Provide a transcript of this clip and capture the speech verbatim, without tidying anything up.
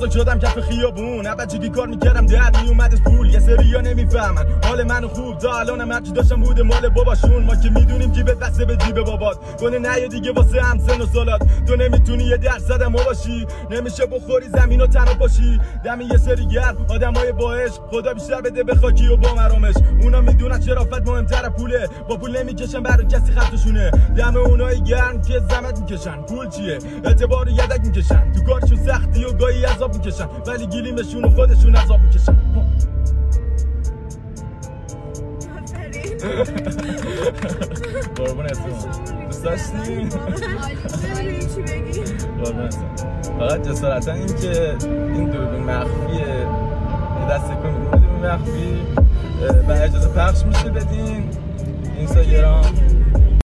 بزرگ شدم کف خیابون، نه بچگی کار میکردم در میومدش پول. یه سریا نمیفهمن حال منو خوب، تا الانم هرچی داشتم بوده مال باباشون. ما که میدونیم جیبت بسته به جیب بابات، گونه نه دیگه واسه همسن و سالات. تو نمیتونی یه درصد ما باشی، نمیشه بخوری زمین و تنها باشی. دم یه سری گرم آدمای با عشق، خدا بیشتر بده به خاکی و با مرامش. اونا میدونن شرافت مهمتره پوله، با پول نمیکشن برای کسی خطشونه. دم اونای گرم که زحمت میکشن، پول چیه اعتبار یدک میکشن. تو کارشون سختی و گاهی عذاب میکشن، ولی گلیمشون و خودشون عذاب میکشن. قربون اسم دوست داشتی؟ چی بگی؟ قربون اسم فقط جسارتا این که این دوربین مخفیه، یه دست کن میکنه دوربین مخفی و اجازه پخش میشه بدین اینستاگرام